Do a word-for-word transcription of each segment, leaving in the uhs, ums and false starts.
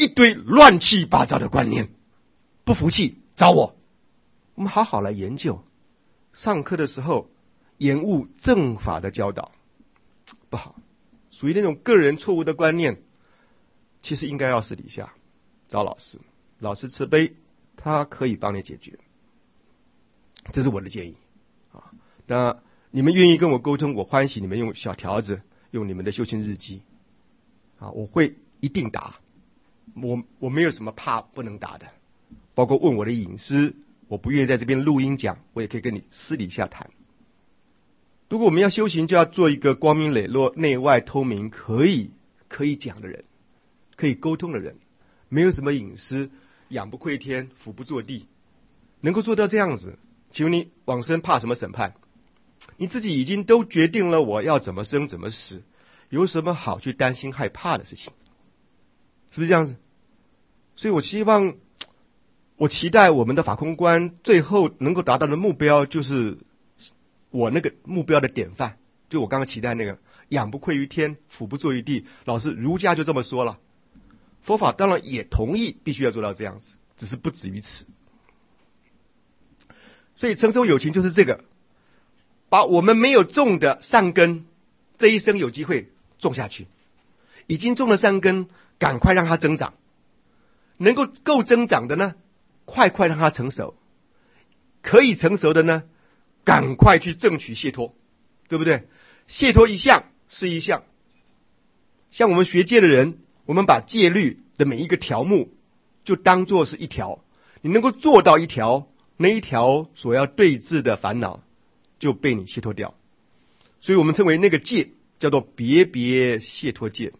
一堆乱七八糟的观念，不服气找我，我们好好来研究。上课的时候延误正法的教导，不好，属于那种个人错误的观念，其实应该要私底下找老师，老师慈悲，他可以帮你解决，这是我的建议啊。那你们愿意跟我沟通，我欢喜你们用小条子，用你们的修行日记啊，我会一定答，我我没有什么怕不能答的，包括问我的隐私，我不愿意在这边录音讲，我也可以跟你私底下谈。如果我们要修行，就要做一个光明磊落、内外透明、可以可以讲的人，可以沟通的人，没有什么隐私，仰不愧天，俯不作地，能够做到这样子，请问你往生怕什么审判？你自己已经都决定了我要怎么生怎么死，有什么好去担心害怕的事情？是不是这样子？所以我希望，我期待我们的法空观最后能够达到的目标，就是我那个目标的典范，就我刚刚期待那个仰不愧于天，俯不作于地。老师儒家就这么说了，佛法当然也同意必须要做到这样子，只是不止于此。所以成熟有情就是这个，把我们没有种的善根，这一生有机会种下去，已经种了善根，赶快让它增长，能够够增长的呢，快快让它成熟，可以成熟的呢，赶快去争取解脱，对不对？解脱一项是一项。像我们学戒的人，我们把戒律的每一个条目就当作是一条，你能够做到一条，那一条所要对治的烦恼就被你解脱掉，所以我们称为那个戒叫做别别解脱戒。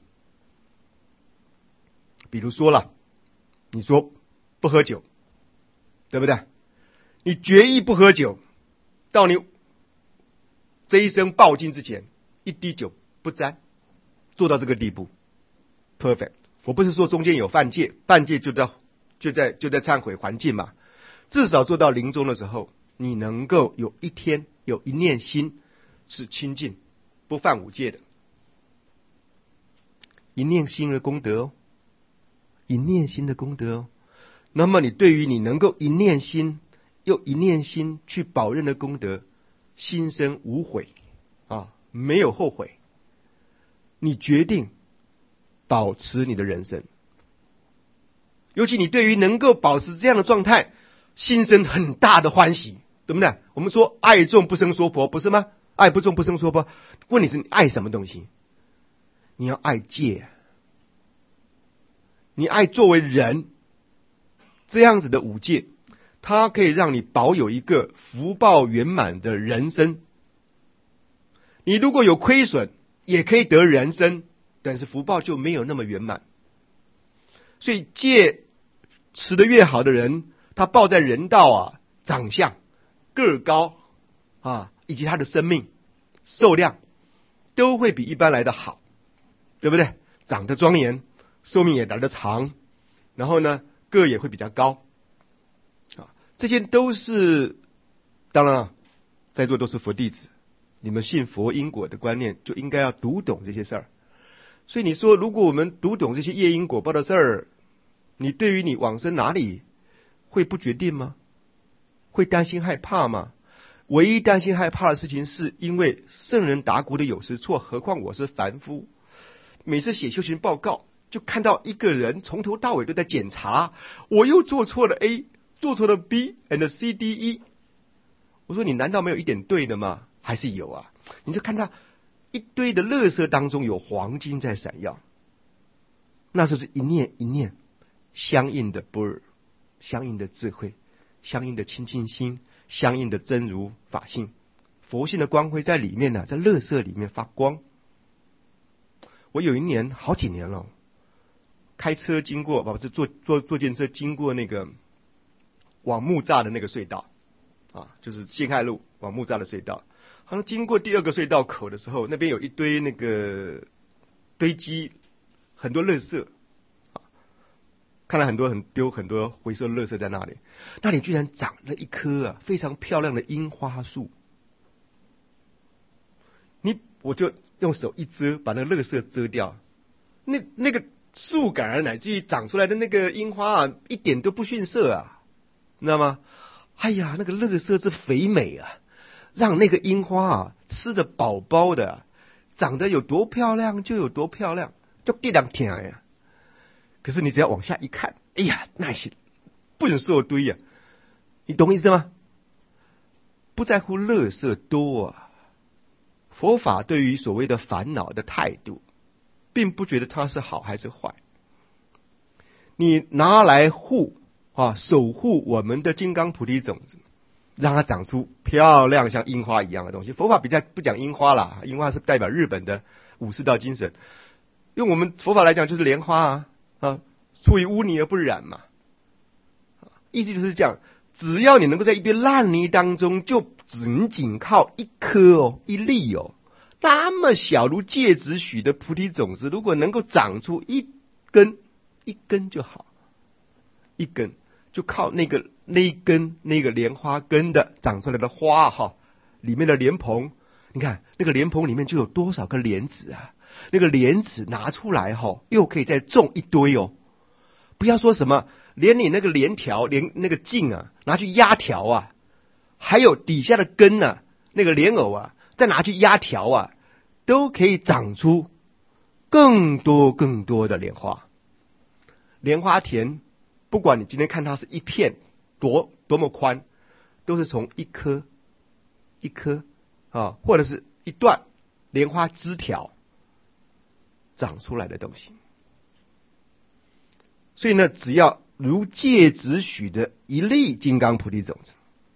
比如说了，你说不喝酒，对不对？你决意不喝酒，到你这一生报尽之前，一滴酒不沾，做到这个地步 ，perfect。我不是说中间有犯戒，犯戒就在就在就在忏悔还戒嘛，至少做到临终的时候，你能够有一天有一念心是清净不犯五戒的，一念心的功德哦，一念心的功德哦。那么你对于你能够一念心又一念心去保任的功德，心生无悔啊，没有后悔，你决定保持你的人生。尤其你对于能够保持这样的状态，心生很大的欢喜，对不对？我们说爱众不生说婆，不是吗？爱不众不生说婆，问题是你爱什么东西？你要爱戒，你爱作为人这样子的五戒，它可以让你保有一个福报圆满的人生。你如果有亏损，也可以得人生，但是福报就没有那么圆满。所以戒持得越好的人，他报在人道啊，长相、个儿高啊，以及他的生命寿量都会比一般来的好，对不对？长得庄严，寿命也来得长，然后呢，个也会比较高啊，这些都是当然了，在座都是佛弟子，你们信佛因果的观念就应该要读懂这些事儿。所以你说，如果我们读懂这些业因果报的事儿，你对于你往生哪里会不决定吗？会担心害怕吗？唯一担心害怕的事情，是因为圣人达古的有时错，何况我是凡夫。每次写修行报告，就看到一个人从头到尾都在检查，我又做错了 A， 做错了 B and C D E。我说你难道没有一点对的吗？还是有啊？你就看到一堆的垃圾当中有黄金在闪耀，那就是一念一念相应的般若，相应的智慧，相应的清净心，相应的真如法性，佛性的光辉在里面呢、啊，在垃圾里面发光。我有一年好几年了，开车经过，不是坐坐坐电车经过那个往木栅的那个隧道啊，就是辛亥路往木栅的隧道。好像经过第二个隧道口的时候，那边有一堆那个堆积很多垃圾啊，看来很多很丢很多回收垃圾在那里。那里居然长了一棵啊非常漂亮的樱花树。你我就用手一遮，把那个垃圾遮掉。那那个树杆儿乃至于长出来的那个樱花啊，一点都不逊色啊，你知道吗？哎呀，那个垃圾之肥美啊，让那个樱花啊吃得饱饱的、啊，长得有多漂亮就有多漂亮，就地两天呀。可是你只要往下一看，哎呀，那些不能受堆呀、啊，你懂意思吗？不在乎垃圾多啊，佛法对于所谓的烦恼的态度，并不觉得它是好还是坏。你拿来护啊，守护我们的金刚菩提种子，让它长出漂亮像樱花一样的东西。佛法比较不讲樱花啦，樱花是代表日本的武士道精神。用我们佛法来讲，就是莲花啊啊，出于污泥而不染嘛。意思就是这样，只要你能够在一堆烂泥当中，就仅仅靠一颗哦，一粒哦，那么小如芥子许的菩提种子，如果能够长出一根，一根就好，一根就靠那个那一根那个莲花根的长出来的花哈，里面的莲蓬，你看那个莲蓬里面就有多少个莲子啊？那个莲子拿出来哈，又可以再种一堆哦。不要说什么，连你那个莲条，连那个茎啊，拿去压条啊，还有底下的根啊，那个莲藕啊，再拿去压条啊，都可以长出更多更多的莲花。莲花田，不管你今天看它是一片多多么宽，都是从一颗一颗啊，或者是一段莲花枝条长出来的东西。所以呢，只要如芥子许的一粒金刚菩提种子，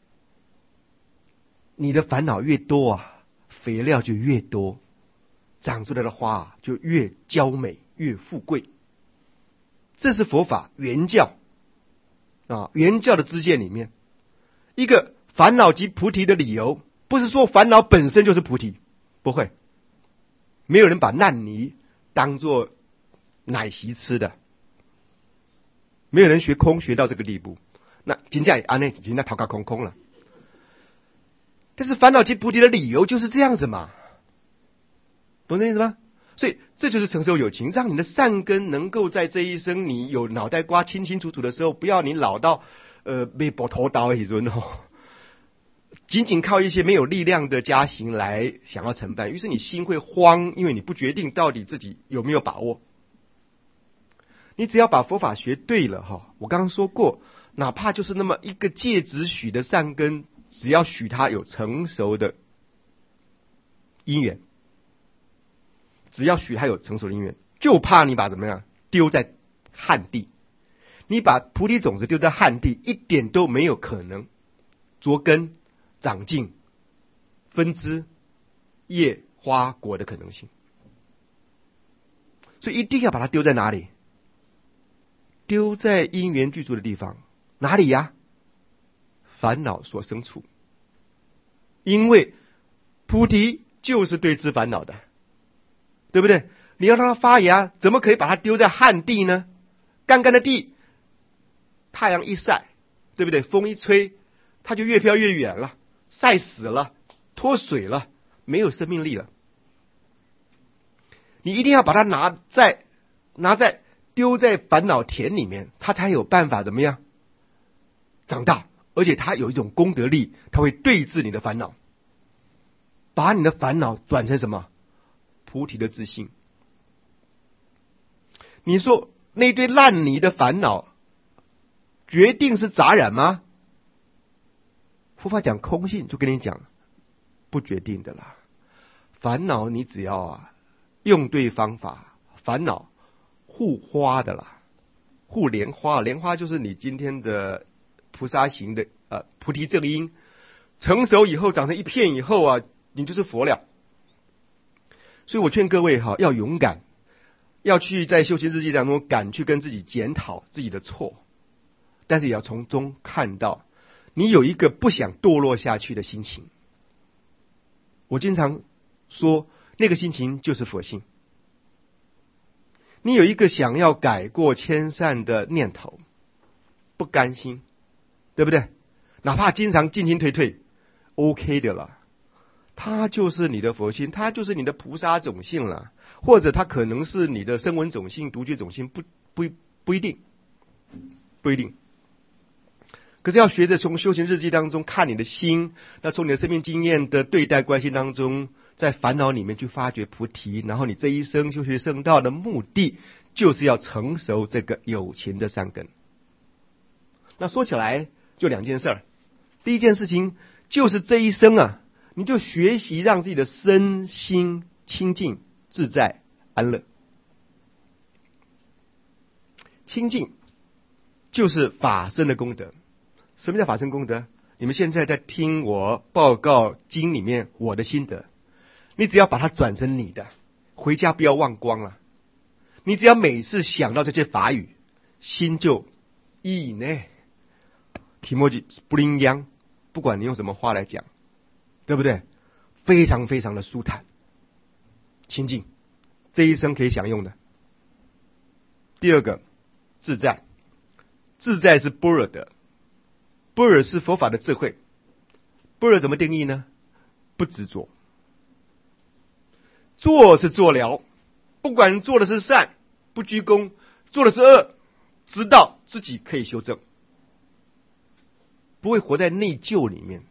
你的烦恼越多啊，肥料就越多，长出来的花啊就越娇美越富贵。这是佛法原教啊，原教的知见里面一个烦恼即菩提的理由，不是说烦恼本身就是菩提，不会，没有人把烂泥当作奶昔吃的，没有人学空学到这个地步，那金价安内已经在逃卡空空了。但是烦恼即菩提的理由就是这样子嘛，懂这意思吗？所以这就是成熟有情，让你的善根能够在这一生你有脑袋瓜清清楚楚的时候，不要你老到呃被拔头刀一尊哦，仅仅靠一些没有力量的加行来想要承办，于是你心会慌，因为你不决定到底自己有没有把握。你只要把佛法学对了哈，我刚刚说过，哪怕就是那么一个芥子许的善根，只要许它有成熟的因缘，只要许它有成熟的因缘，就怕你把怎么样丢在旱地。你把菩提种子丢在旱地，一点都没有可能着根长茎分枝叶花果的可能性。所以一定要把它丢在哪里？丢在因缘具足的地方。哪里呀？烦恼所生处。因为菩提就是对治烦恼的，对不对？你要让它发芽，怎么可以把它丢在旱地呢？干干的地，太阳一晒，对不对？风一吹，它就越飘越远了，晒死了，脱水了，没有生命力了。你一定要把它拿在拿在丢在烦恼田里面，它才有办法怎么样长大，而且它有一种功德力，它会对治你的烦恼，把你的烦恼转成什么？菩提的自信。你说那堆烂泥的烦恼决定是杂染吗？佛法讲空性，就跟你讲不决定的啦。烦恼你只要啊用对方法，烦恼护花的啦，护莲花，莲花就是你今天的菩萨行的呃菩提正因，成熟以后长成一片以后啊，你就是佛了。所以我劝各位哈，要勇敢，要去在修行日记当中敢去跟自己检讨自己的错，但是也要从中看到你有一个不想堕落下去的心情。我经常说，那个心情就是佛性。你有一个想要改过迁善的念头，不甘心，对不对？哪怕经常进进退退 OK 的了，它就是你的佛性，它就是你的菩萨种性了。 或者它可能是你的声闻种性、独觉种性，不不不一定，不一定。可是要学着从修行日记当中看你的心，那从你的生命经验的对待关系当中，在烦恼里面去发掘菩提，然后你这一生修学圣道的目的，就是要成熟这个有情的善根。那说起来就两件事儿，第一件事情就是这一生啊，你就学习让自己的身心清净、自在、安乐。清净就是法身的功德。什么叫法身功德？你们现在在听我报告经里面我的心得，你只要把它转成你的，回家不要忘光了。你只要每次想到这些法语，心就意呢，提摩吉不灵央，不管你用什么话来讲，对不对？非常非常的舒坦、清净，这一生可以享用的。第二个，自在，自在是般若的。般若是佛法的智慧。般若怎么定义呢？不执着。做是做了，不管做的是善，不居功；做的是恶，知道自己可以修正，不会活在内疚里面，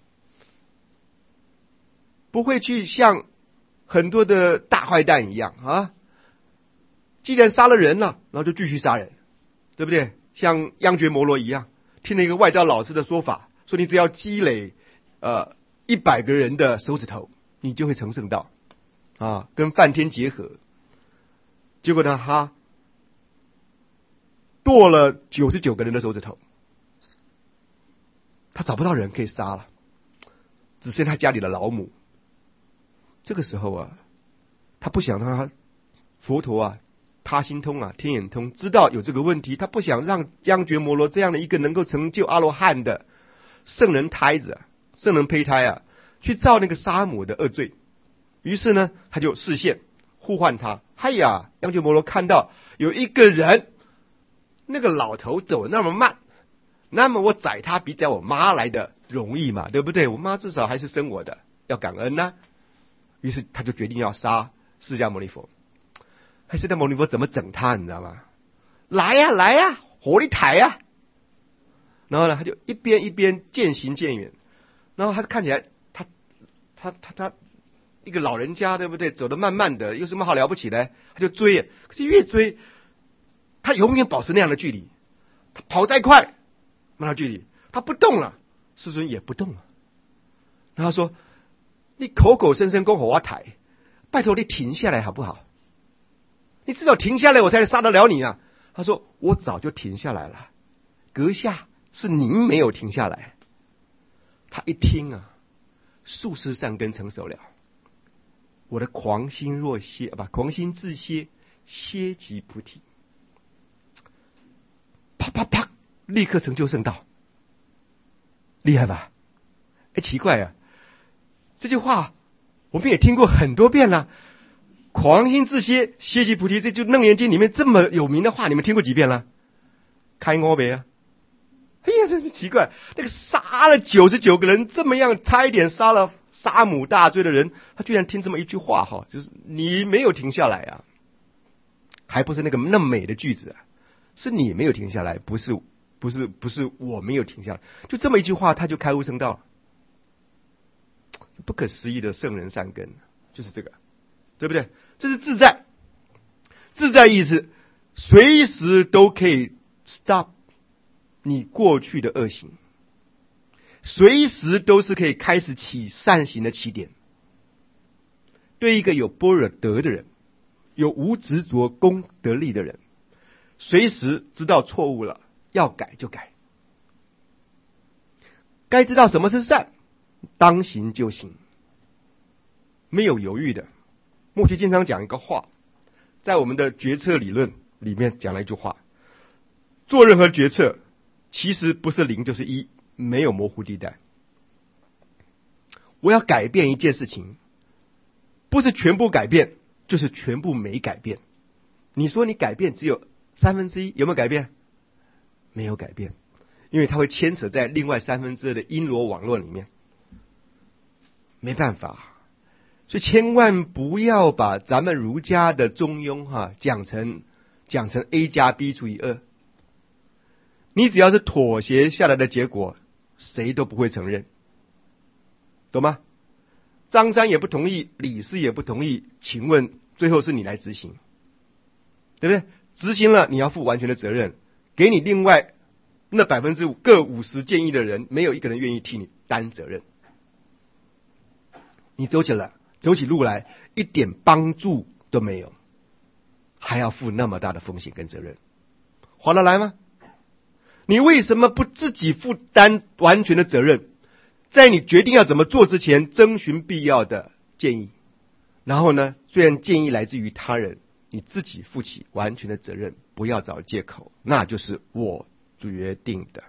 不会去像很多的大坏蛋一样啊！既然杀了人了，然后就继续杀人，对不对？像央觉摩罗一样。听了一个外道老师的说法，说你只要积累呃一百个人的手指头，你就会成圣道啊，跟梵天结合。结果呢，他剁了九十九个人的手指头，他找不到人可以杀了，只剩他家里的老母。这个时候啊，他不想让他佛陀啊。他心通啊，天眼通，知道有这个问题，他不想让央觉摩罗这样的一个能够成就阿罗汉的圣人胎子、啊、圣人胚胎啊，去造那个杀母的恶罪。于是呢，他就示现呼唤他。嗨呀，央觉摩罗看到有一个人，那个老头走那么慢，那么我宰他比宰我妈来的容易嘛，对不对？我妈至少还是生我的，要感恩呢、啊。于是他就决定要杀释迦牟尼佛。还是那牟尼佛怎么整他，你知道吗？来呀、啊、来呀、啊，火力抬呀！然后呢，他就一边一边渐行渐远。然后他看起来，他他他他一个老人家，对不对？走得慢慢的，有什么好了不起的？他就追，可是越追，他永远保持那样的距离。他跑再快，那距离，他不动了，世尊也不动了。然后他说：“你口口声声跟我抬，拜托你停下来好不好？你至少停下来，我才能杀得了你啊！”他说：“我早就停下来了，阁下是您没有停下来。”他一听啊，数世善根成熟了，我的狂心若歇，不，狂心自歇，歇即菩提，啪啪啪，立刻成就圣道，厉害吧？哎，奇怪啊，这句话我们也听过很多遍了。狂心自歇，歇即菩提，这就楞严经里面这么有名的话，你们听过几遍了？开我呗啊！哎呀，真是奇怪，那个杀了九十九个人，这么样差一点杀了杀母大罪的人，他居然听这么一句话哈，就是你没有停下来啊，还不是那个那么美的句子啊，是你没有停下来，不是不是不是我没有停下来，就这么一句话，他就开悟成道了，不可思议的圣人善根，就是这个，对不对？这是自在，自在意思随时都可以 stop 你过去的恶行，随时都是可以开始起善行的起点。对一个有般若德的人，有无执着功德力的人，随时知道错误了，要改就改，该知道什么是善，当行就行，没有犹豫的。默契经常讲一个话，在我们的决策理论里面讲了一句话：做任何决策，其实不是零就是一，没有模糊地带。我要改变一件事情，不是全部改变，就是全部没改变。你说你改变只有三分之一，有没有改变？没有改变，因为它会牵扯在另外三分之二的因果网络里面，没办法。 所以千万不要把咱们儒家的中庸哈、啊、讲成讲成 A 加 B 除以二。你只要是妥协下来的结果，谁都不会承认，懂吗？张三也不同意，李四也不同意，请问最后是你来执行，对不对？执行了你要负完全的责任，给你另外那百分之五各五十建议的人，没有一个人愿意替你担责任。你走起来走起路来一点帮助都没有，还要负那么大的风险跟责任，划得来吗？你为什么不自己负担完全的责任，在你决定要怎么做之前征询必要的建议，然后呢，虽然建议来自于他人，你自己负起完全的责任，不要找借口，那就是我决定的。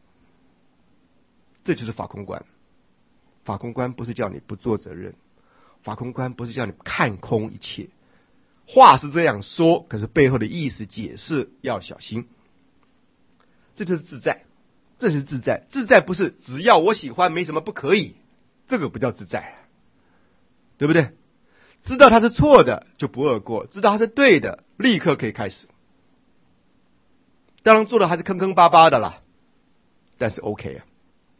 这就是法空观。法空观不是叫你不做责任，法空观不是叫你看空一切，话是这样说，可是背后的意思解释要小心。这就是自在，这是自在。自在不是只要我喜欢没什么不可以，这个不叫自在，对不对？知道它是错的就不贰过，知道它是对的立刻可以开始。当然做的还是坑坑巴巴的啦，但是 OK 啊。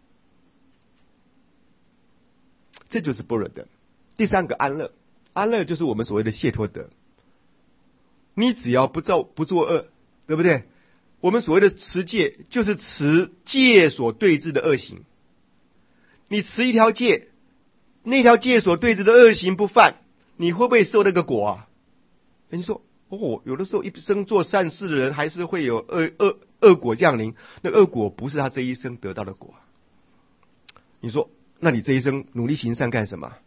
这就是般若的。第三个安乐，安乐就是我们所谓的解脱德。你只要不造不作恶，对不对？我们所谓的持戒，就是持戒所对治的恶行。你持一条戒，那条戒所对治的恶行不犯，你会不会受那个果啊？你说哦，有的时候一生做善事的人，还是会有恶恶恶果降临。那恶果不是他这一生得到的果。你说，那你这一生努力行善干什么？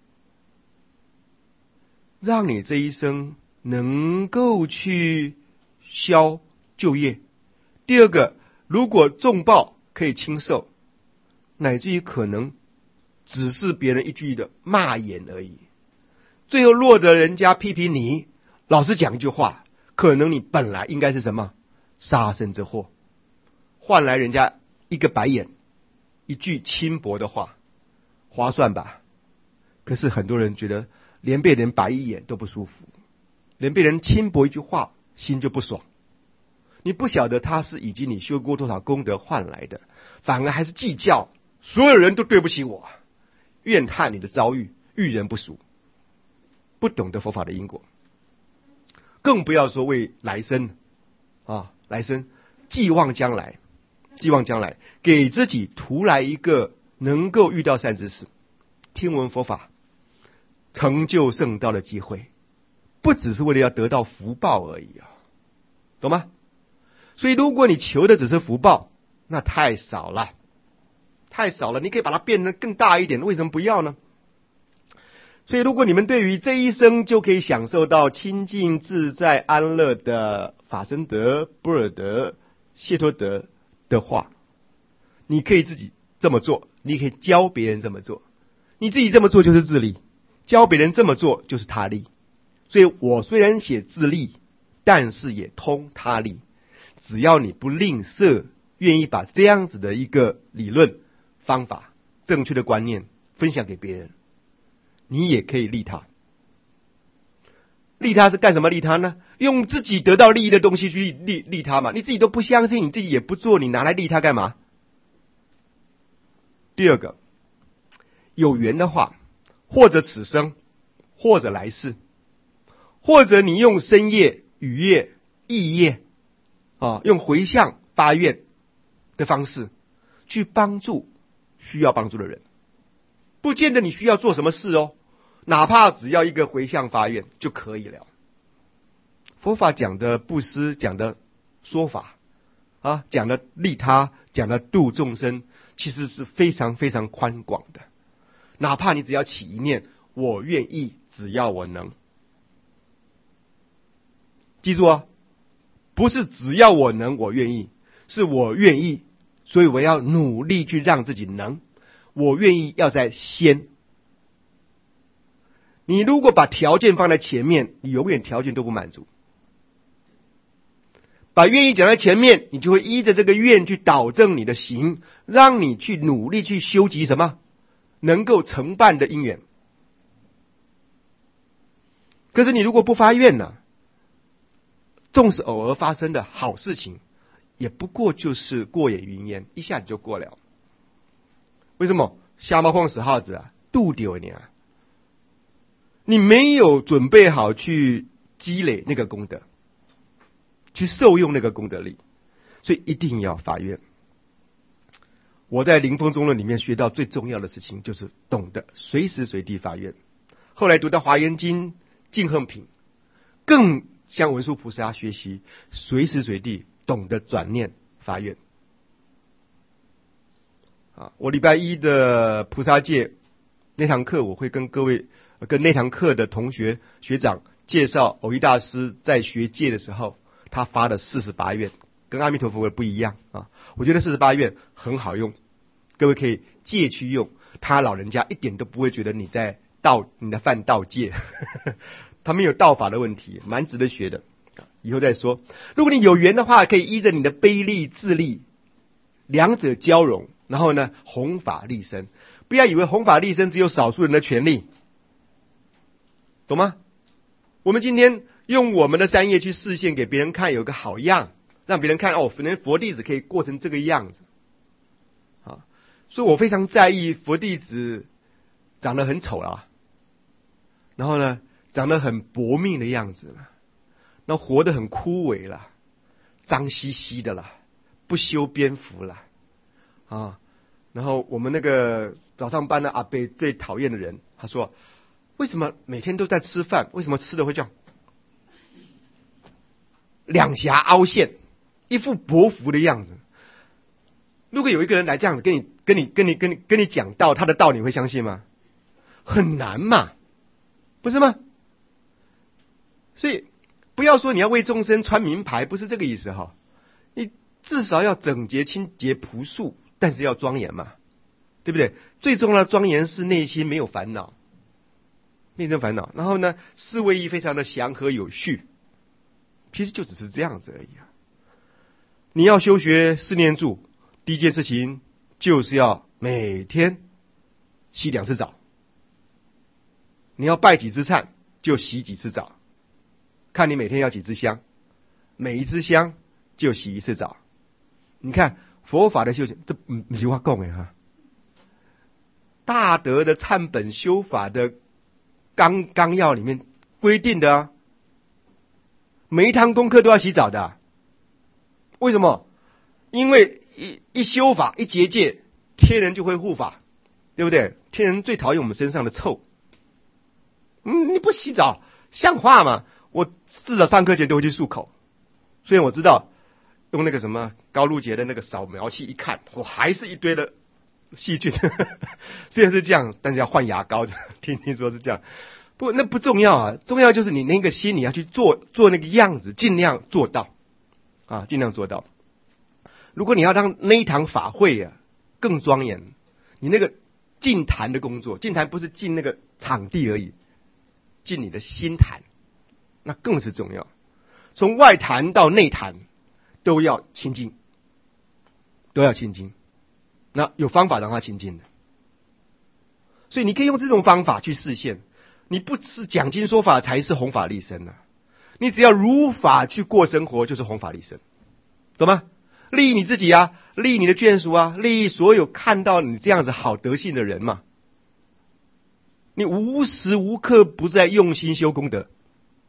让你这一生能够去消旧业。第二个，如果重报可以轻受，乃至于可能只是别人一句的骂言而已，最后落得人家批评你，老实讲一句话，可能你本来应该是什么杀身之祸，换来人家一个白眼，一句轻薄的话，划算吧？可是很多人觉得连被人白一眼都不舒服，连被人轻薄一句话心就不爽。你不晓得他是已经你修过多少功德换来的，反而还是计较，所有人都对不起我，怨叹你的遭遇，遇人不淑，不懂得佛法的因果，更不要说为来生啊，来生寄望将来，寄望将来给自己图来一个能够遇到善知识，听闻佛法，成就圣道的机会，不只是为了要得到福报而已啊，懂吗？所以如果你求的只是福报，那太少了，太少了，你可以把它变得更大一点，为什么不要呢？所以如果你们对于这一生就可以享受到清净自在安乐的法身德、般若德、解脱德的话，你可以自己这么做，你可以教别人这么做，你自己这么做就是自利，教别人这么做就是他利。所以我虽然写自利，但是也通他利。只要你不吝啬，愿意把这样子的一个理论方法、正确的观念分享给别人，你也可以利他。利他是干什么？利他呢？用自己得到利益的东西去利利利他嘛。你自己都不相信，你自己也不做，你拿来利他干嘛？第二个，有缘的话，或者此生，或者来世，或者你用身业、语业、意业啊，用回向发愿的方式去帮助需要帮助的人，不见得你需要做什么事哦，哪怕只要一个回向发愿就可以了。佛法讲的布施，讲的说法啊，讲的利他，讲的度众生，其实是非常非常宽广的。哪怕你只要起一念，我愿意，只要我能，记住啊。不是只要我能我愿意，是我愿意，所以我要努力去让自己能，我愿意要在先。你如果把条件放在前面，你永远条件都不满足。把愿意讲在前面，你就会依着这个愿去导正你的行，让你去努力去修集什么能够成办的因缘。 可是你如果不发愿呢，纵使偶尔发生的好事情，也不过就是过眼云烟，一下子就过了。为什么？瞎猫碰死耗子啊，度丢你啊！你没有准备好去积累那个功德，去受用那个功德力，所以一定要发愿。我在灵峰中论里面学到最重要的事情，就是懂得随时随地发愿。后来读到华严经净恨品，更向文殊菩萨学习，随时随地懂得转念发愿。啊，我礼拜一的菩萨戒那堂课，我会跟各位、跟那堂课的同学学长介绍，藕益大师在学戒的时候，他发的四十八愿，跟阿弥陀佛的不一样啊。我觉得四十八愿很好用，各位可以戒去用，他老人家一点都不会觉得你在盗，你在犯盗戒，他没有盗法的问题，蛮值得学的。以后再说，如果你有缘的话，可以依着你的悲力、自力，两者交融。然后呢，弘法利生，不要以为弘法利生只有少数人的权利，懂吗？我们今天用我们的三业去示现给别人看，有个好样，让别人看哦，原来佛弟子可以过成这个样子啊！所以我非常在意佛弟子长得很丑啊，然后呢，长得很薄命的样子了，那活得很枯萎了，脏兮兮的了，不修边幅了。啊，然后我们那个早上班的阿伯最讨厌的人，他说：“为什么每天都在吃饭？为什么吃的会这样？两颊凹陷，一副薄福的样子。如果有一个人来这样子跟你、跟你、跟你、跟你、跟你讲道，他的道你会相信吗？很难嘛，不是吗？所以不要说你要为众生穿名牌，不是这个意思哈。你至少要整洁、清洁、朴素。”但是要庄严嘛，对不对？最重要的庄严是内心没有烦恼，内心烦恼。然后呢，思维意非常的祥和有序，其实就只是这样子而已啊。你要修学四念住，第一件事情就是要每天洗两次澡。你要拜几次忏，就洗几次澡，看你每天要几支香，每一支香就洗一次澡。你看。佛法的修行，这不不是我讲的哈。大德的忏本修法的纲纲要里面规定的啊，每一堂功课都要洗澡的、啊。为什么？因为一一修法一结界，天人就会护法，对不对？天人最讨厌我们身上的臭。嗯，你不洗澡像话吗？我至少上课前都会去漱口，虽然我知道。用那个什么高露洁的那个扫描器一看，我还是一堆的细菌。虽然是这样，但是要换牙膏，听听说是这样。不，那不重要啊，重要就是你那个心，你要去做做那个样子，尽量做到啊，尽量做到。如果你要让那一堂法会啊更庄严，你那个净坛的工作，净坛不是净那个场地而已，净你的心坛，那更是重要。从外坛到内坛。都要清净，都要清净。那有方法让它清净的，所以你可以用这种方法去示现。你不是讲经说法才是弘法利生啊，你只要如法去过生活，就是弘法利生，懂吗？利益你自己啊，利益你的眷属啊，利益所有看到你这样子好德性的人嘛。你无时无刻不在用心修功德。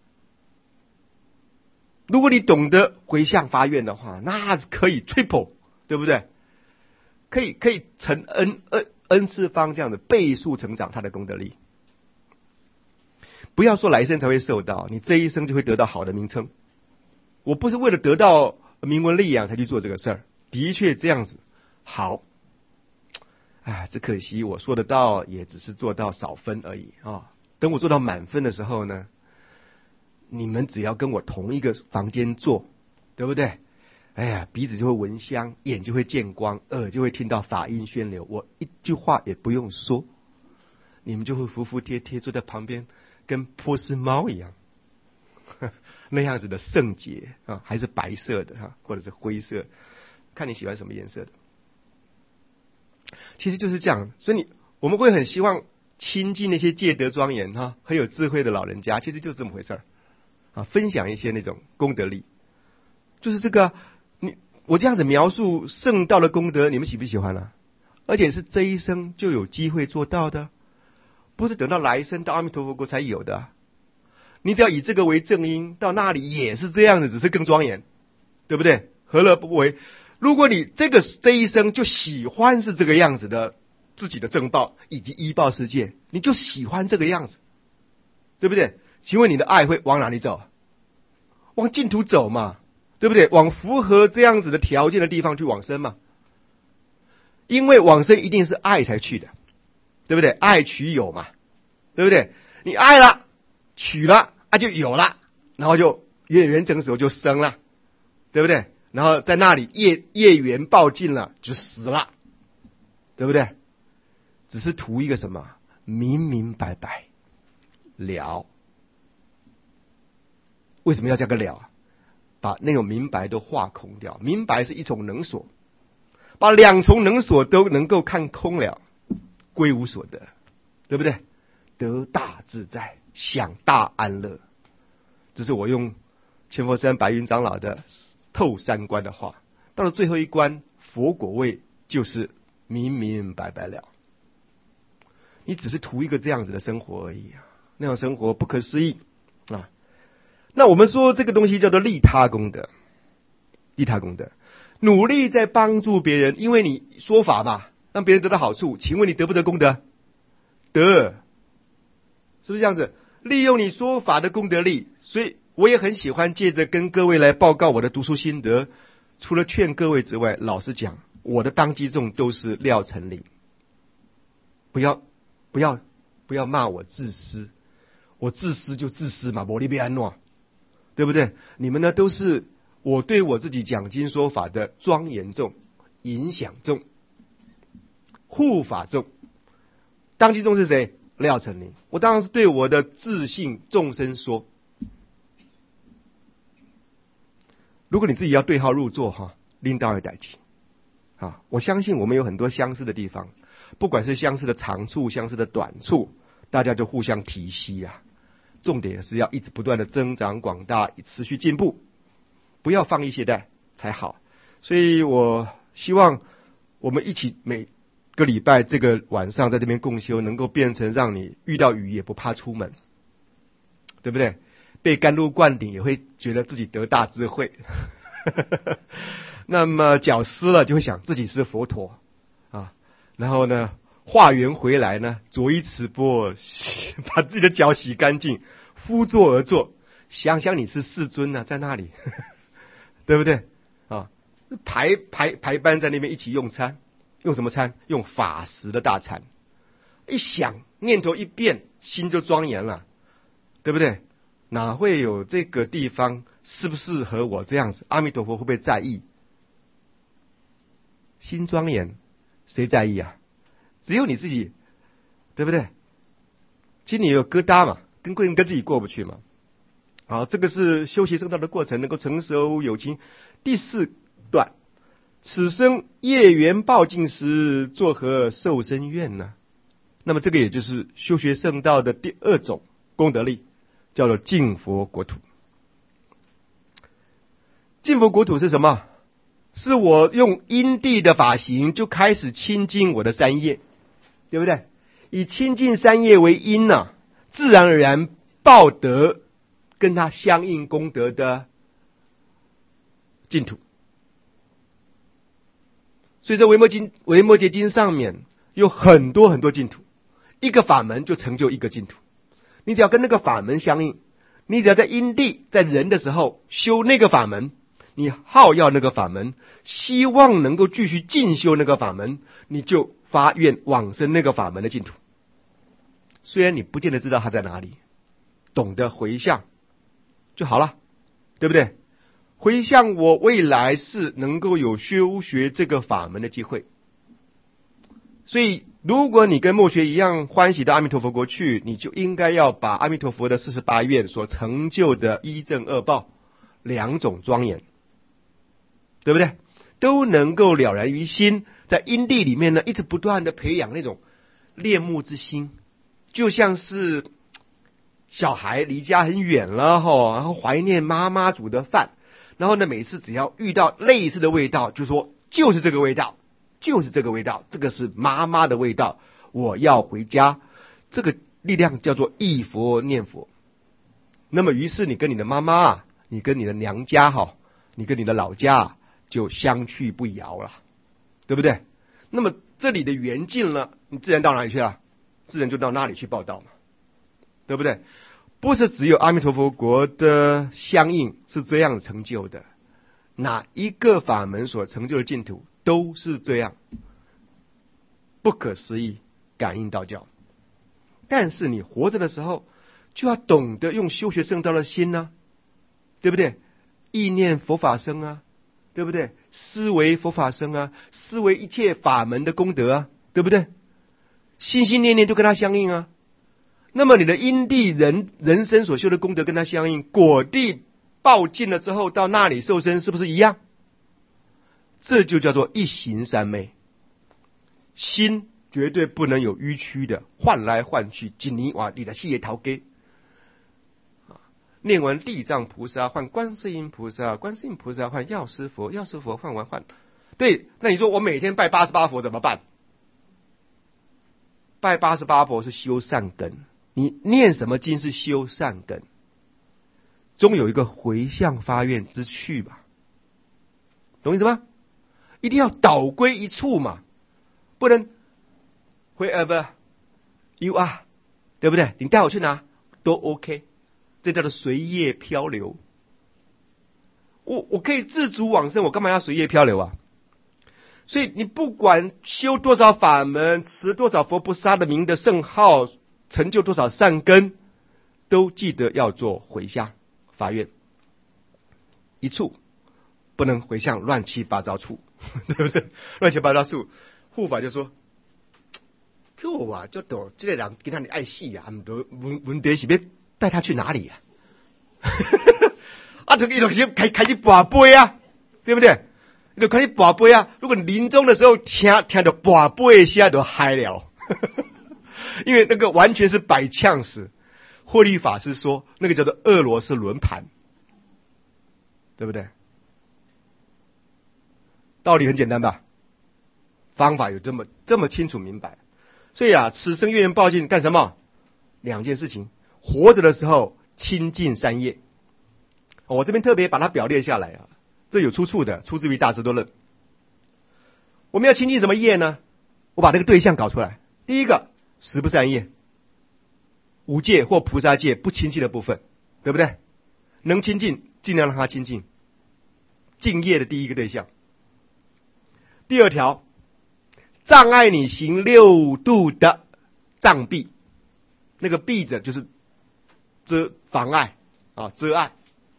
如果你懂得回向发愿的话，那可以 triple， 对不对？可以可以成 n n n 次方这样的倍数成长他的功德力。不要说来生才会受到，你这一生就会得到好的名称。我不是为了得到名闻利养才去做这个事儿，的确这样子好。哎，只可惜我说得到，也只是做到少分而已啊、哦。等我做到满分的时候呢？你们只要跟我同一个房间坐，对不对？哎呀，鼻子就会闻香，眼就会见光，耳就会听到法音宣流，我一句话也不用说，你们就会服服帖帖坐在旁边，跟波斯猫一样，那样子的圣洁啊，还是白色的哈，或者是灰色，看你喜欢什么颜色的。其实就是这样，所以你我们会很希望亲近那些戒德庄严哈、啊、很有智慧的老人家，其实就是这么回事儿啊，分享一些那种功德力，就是这个你我这样子描述圣道的功德，你们喜不喜欢呢、啊？而且是这一生就有机会做到的，不是等到来生到阿弥陀佛国才有的。你只要以这个为正因，到那里也是这样子，只是更庄严，对不对？何乐不为？如果你这个这一生就喜欢是这个样子的自己的正报以及依报世界，你就喜欢这个样子，对不对？请问你的爱会往哪里走？往净土走嘛，对不对？往符合这样子的条件的地方去往生嘛。因为往生一定是爱才去的，对不对？爱取有嘛，对不对？你爱了，取了，啊就有了，然后就业缘成熟就生了，对不对？然后在那里业业缘报尽了就死了，对不对？只是图一个什么？明明白白了。为什么要加个了啊？把那种明白都化空掉。明白是一种能所，把两重能所都能够看空了，归无所得，对不对？得大自在，享大安乐。这是我用千佛山白云长老的透三关的话。到了最后一关，佛果位就是明明白白了。你只是图一个这样子的生活而已啊，那种生活不可思议啊。那我们说这个东西叫做利他功德，利他功德，努力在帮助别人，因为你说法嘛，让别人得到好处，请问你得不得功德？得，是不是这样子？利用你说法的功德力，所以我也很喜欢借着跟各位来报告我的读书心得。除了劝各位之外，老实讲，我的当机众都是廖成林。不要不要不要骂我自私，我自私就自私嘛，我利别安诺，对不对？你们呢都是我对我自己讲经说法的庄严众、影响众、护法众。当机众是谁？廖成林。我当然是对我的自信众生说。如果你自己要对号入座哈，拎到一代题啊，我相信我们有很多相似的地方，不管是相似的长处、相似的短处，大家就互相提携啊。重点是要一直不断的增长广大，持续进步，不要放逸懈怠才好。所以我希望我们一起每个礼拜这个晚上在这边共修，能够变成让你遇到雨也不怕出门，对不对？被甘露灌顶也会觉得自己得大智慧那么脚湿了就会想自己是佛陀啊，然后呢化缘回来呢，着衣持钵，把自己的脚洗干净，敷座而坐，想想你是世尊啊，在那里对不对啊？排排排班在那边一起用餐，用什么餐？用法食的大餐。一想念头一变，心就庄严了，对不对？哪会有这个地方适不适合我这样子？阿弥陀佛会不会在意？心庄严，谁在意啊？只有你自己，对不对？心里有疙瘩嘛，跟跟跟自己过不去嘛。好，这个是修习圣道的过程，能够成熟有情。第四段，此生业缘报尽时，作何受生愿呢？那么这个也就是修学圣道的第二种功德力，叫做净佛国土。净佛国土是什么？是我用因地的法行就开始亲近我的三业，对不对？以亲近三业为因呢、啊，自然而然报得跟它相应功德的净土。所以在维摩经、维摩诘经上面有很多很多净土，一个法门就成就一个净土。你只要跟那个法门相应，你只要在因地在人的时候修那个法门，你好要那个法门，希望能够继续进修那个法门，你就发愿往生那个法门的净土。虽然你不见得知道它在哪里，懂得回向就好了，对不对？回向我未来是能够有修学这个法门的机会。所以如果你跟末学一样欢喜到阿弥陀佛国去，你就应该要把阿弥陀佛的四十八愿所成就的一正二报两种庄严，对不对？都能够了然于心，在因地里面呢，一直不断的培养那种恋慕之心， 就像是小孩离家很远了吼，然后怀念妈妈煮的饭，然后呢，每次只要遇到类似的味道，就说就是这个味道，就是这个味道，这个是妈妈的味道，我要回家。这个力量叫做忆佛念佛。那么于是你跟你的妈妈啊，你跟你的娘家哈，你跟你的老家啊，就相去不遥了，对不对？那么这里的缘尽了，你自然到哪里去了？自然就到那里去报道嘛，对不对？不是只有阿弥陀佛国的相应是这样成就的，哪一个法门所成就的净土都是这样，不可思议，感应道教。但是你活着的时候，就要懂得用修学圣道的心啊，对不对？意念佛法僧啊，对不对？思维佛法僧啊，思维一切法门的功德啊，对不对？心心念念都跟他相应啊。那么你的因地人人生所修的功德跟他相应，果地报尽了之后，到那里受生，是不是一样？这就叫做一行三昧。心绝对不能有迂曲的，换来换去，紧泥瓦地的细叶桃给。念完地藏菩萨换观世音菩萨，观世音菩萨换药师佛，药师佛换完换。对，那你说我每天拜八十八佛怎么办？拜八十八佛是修善根，你念什么经是修善根，终有一个回向发愿之趣吧，懂意思吗？一定要导归一处嘛，不能 wherever you are， 对不对？你带我去哪都 OK， 这叫做随业漂流。我我可以自主往生，我干嘛要随业漂流啊？所以你不管修多少法门，持多少佛菩萨的名的圣号，成就多少善根，都记得要做回向发愿一处，不能回向乱七八糟处，对不对？乱七八糟处，护法就说：“可我啊，这都这个人跟他的爱戏啊，唔得问问题是要带他去哪里啊？啊，这个一种是开开始拔杯啊，对不对？你就开始拔杯啊！如果你临终的时候听听到拔杯的声，就嗨了，因为那个完全是百呛死。慧律法师说，那个叫做俄罗斯轮盘，对不对？道理很简单吧？方法有这么这么清楚明白。所以啊，此生愿缘报尽干什么？两件事情：活着的时候亲近三业。我这边特别把它表列下来啊。这有出处的，出自于大智度论。我们要亲近什么业呢？我把这个对象搞出来。第一个，十不善业，五戒或菩萨戒不亲近的部分，对不对？能亲近，尽量让他亲近。敬业的第一个对象。第二条，障碍你行六度的障蔽，那个蔽者就是遮妨碍啊，遮碍。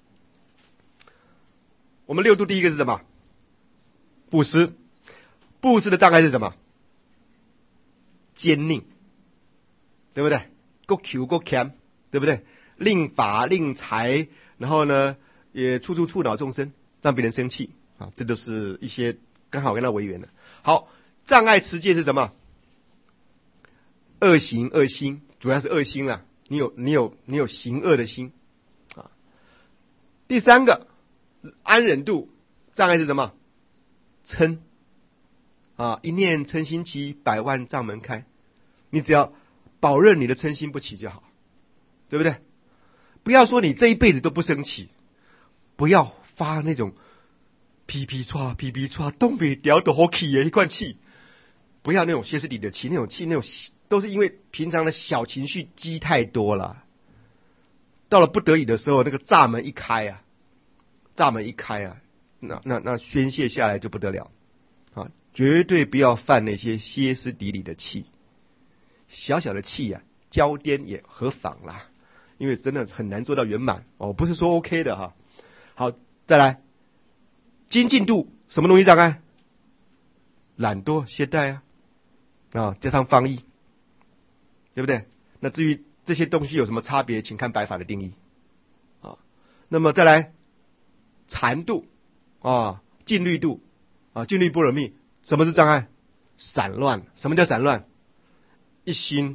我们六度第一个是什么？布施。布施的障碍是什么？奸佞，对不对？够求够强，对不对？令法令财，然后呢，也处处触恼众生，让别人生气啊，这都是一些刚好跟他违缘的。好，障碍持戒是什么？恶行恶心，主要是恶心啦。你有你有你有行恶的心啊。第三个。安忍度障碍是什么？嗔啊，一念嗔心起，百万障门开。你只要保任你的嗔心不起就好，对不对？不要说你这一辈子都不生气，不要发那种噼噼唰噼噼唰东北屌都好气的一罐气，不要那种歇斯底里的气，那种气那种都是因为平常的小情绪积太多了，到了不得已的时候，那个闸门一开啊。闸门一开啊，那那那宣泄下来就不得了啊！绝对不要犯那些歇斯底里的气，小小的气啊，骄颠也何妨啦？因为真的很难做到圆满哦，不是说 OK 的哈。好，再来，精进度什么东西障碍？懒惰懈怠啊，啊，加上放逸，对不对？那至于这些东西有什么差别，请看白法的定义啊。那么再来。禅度啊，静虑度啊，静虑般若蜜，什么是障碍？散乱。什么叫散乱？一心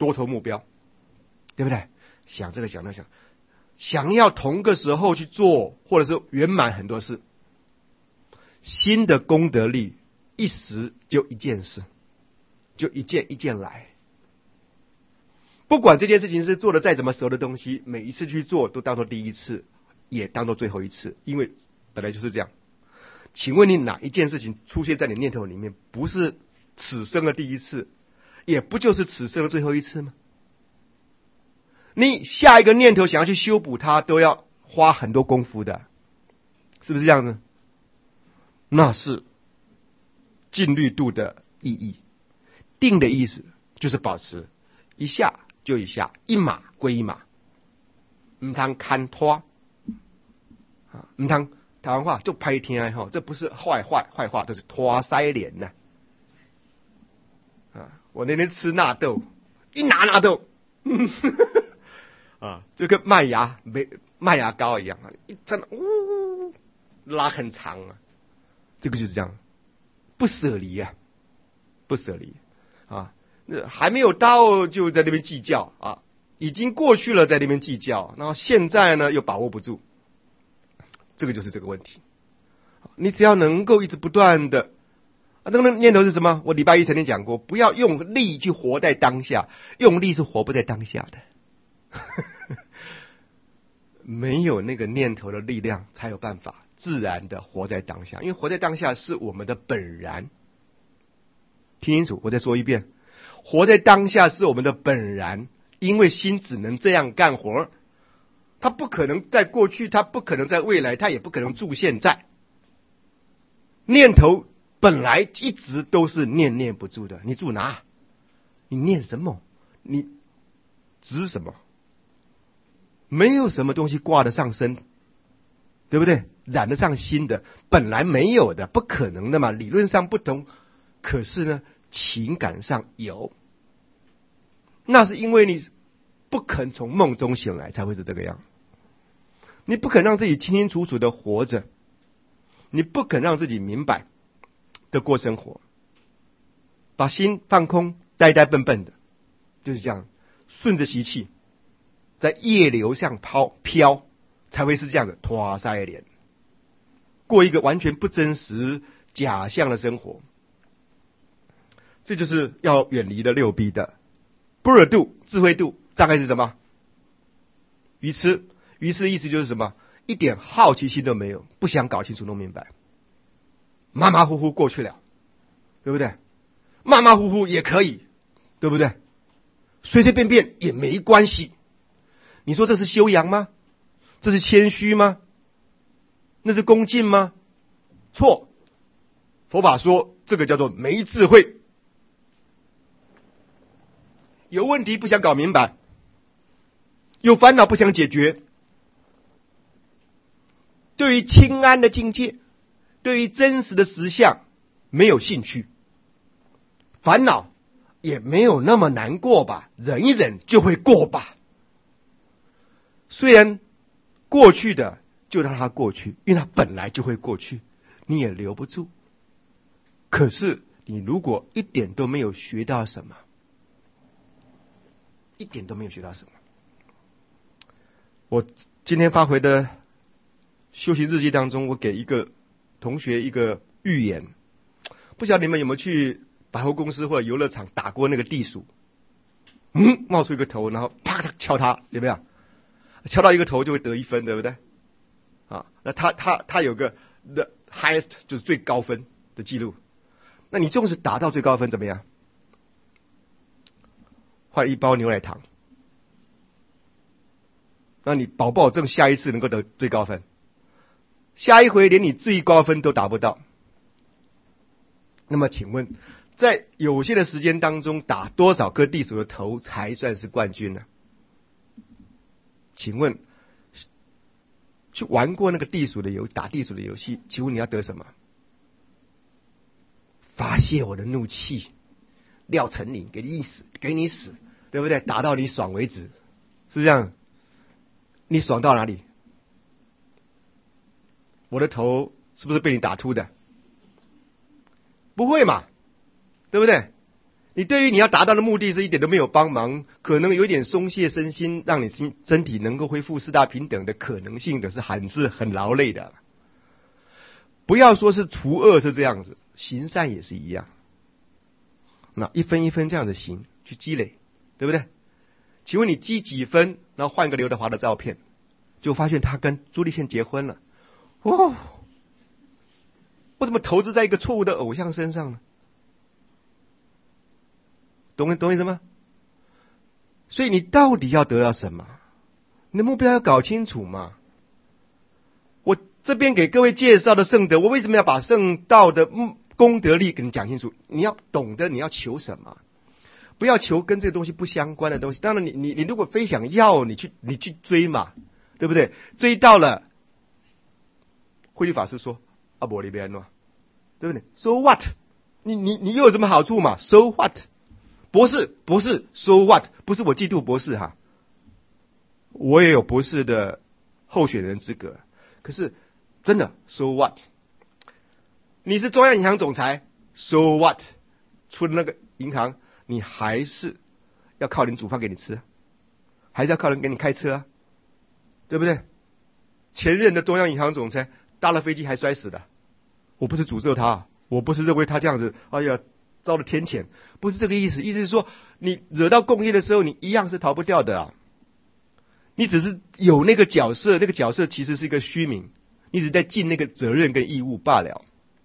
多头目标，对不对？想这个想那想，想要同个时候去做，或者是圆满很多事。新的功德力一时就一件事，就一件一件来。不管这件事情是做的再怎么熟的东西，每一次去做都当做第一次，也当做最后一次，因为本来就是这样。请问你哪一件事情出现在你念头里面，不是此生的第一次，也不就是此生的最后一次吗？你下一个念头想要去修补它，都要花很多功夫的，是不是这样子？那是净律度的意义。定的意思就是保持一下就一下，一码归一码，唔通看拖啊，唔通台湾话就拍天哈，这不是坏坏坏话，这是拖腮脸呐啊！我那天吃纳豆，一拿纳豆，啊，就跟麦芽没麦芽膏一样啊，一真的呜拉很长啊，这个就是这样，不舍离啊，不舍离啊，还没有到就在那边计较啊，已经过去了在那边计较，然后现在呢又把握不住，这个就是这个问题。你只要能够一直不断的啊，这个念头是什么？我礼拜一曾经讲过，不要用力去活在当下，用力是活不在当下的。没有那个念头的力量，才有办法自然的活在当下。因为活在当下是我们的本然。听清楚，我再说一遍，活在当下是我们的本然，因为心只能这样干活，它不可能在过去，它不可能在未来，它也不可能住现在。念头本来一直都是念念不住的，你住哪？你念什么？你执什么？没有什么东西挂得上身，对不对？染得上心的，本来没有的，不可能的嘛。理论上不同，可是呢，情感上有。那是因为你不肯从梦中醒来，才会是这个样。你不肯让自己清清楚楚的活着，你不肯让自己明白的过生活，把心放空，呆呆笨笨的，就是这样，顺着习气。在业流上抛飘，才会是这样的拖腮脸，过一个完全不真实、假象的生活。这就是要远离的六逼的般若度、智慧度，大概是什么？愚痴，愚痴意思就是什么？一点好奇心都没有，不想搞清楚、弄明白，马马虎虎过去了，对不对？马马虎虎也可以，对不对？随随便便也没关系。你说这是修养吗？这是谦虚吗？那是恭敬吗？错。佛法说这个叫做没智慧，有问题不想搞明白，有烦恼不想解决，对于清安的境界，对于真实的实相没有兴趣，烦恼也没有那么难过吧，忍一忍就会过吧。虽然过去的就让它过去，因为它本来就会过去，你也留不住。可是你如果一点都没有学到什么，一点都没有学到什么。我今天发回的修行日记当中，我给一个同学一个预言，不晓得你们有没有去百货公司或者游乐场打过那个地鼠？嗯，冒出一个头，然后啪啪敲它，有没有？敲到一个头就会得一分，对不对？啊，那他他他有个 the highest 就是最高分的记录。那你纵使达到最高分怎么样？换一包牛奶糖。那你保不保证下一次能够得最高分？下一回连你最高分都达不到。那么请问，在有限的时间当中，打多少颗地鼠的头才算是冠军呢？请问，去玩过那个地鼠的游打地鼠的游戏，请问你要得什么？发泄我的怒气，廖成林给你死，给你死，对不对？打到你爽为止，是这样。你爽到哪里？我的头是不是被你打秃的？不会嘛，对不对？你你对于你要达到的目的是一点都没有帮忙，可能有一点松懈身心，让你心身体能够恢复四大平等的可能性的是还是很劳累的。不要说是除恶是这样子，行善也是一样。那一分一分这样子行，去积累，对不对？请问你积几分，然后换个刘德华的照片，就发现他跟朱丽倩结婚了。哦，为什么投资在一个错误的偶像身上呢？懂懂意思吗？所以你到底要得到什么？你的目标要搞清楚嘛。我这边给各位介绍的圣德，我为什么要把圣道的功德力给你讲清楚？你要懂得你要求什么，不要求跟这个东西不相关的东西。当然你，你你如果非想要，你去你去追嘛，对不对？追到了，慧律法师说：“阿伯里边喏，对不对 ？So what？ 你你你又有什么好处嘛 ？So what？” 博士，博士 ，so what？ 不是我嫉妒博士哈，我也有博士的候选人资格。可是真的 ，so what？ 你是中央银行总裁 ，so what？ 出了那个银行，你还是要靠人煮饭给你吃，还是要靠人给你开车啊，对不对？前任的中央银行总裁搭了飞机还摔死的，我不是诅咒他，我不是认为他这样子，哎呀。遭了天谴，不是这个意思。意思是说，你惹到共业的时候，你一样是逃不掉的啊。你只是有那个角色，那个角色其实是一个虚名，你只是在尽那个责任跟义务罢了。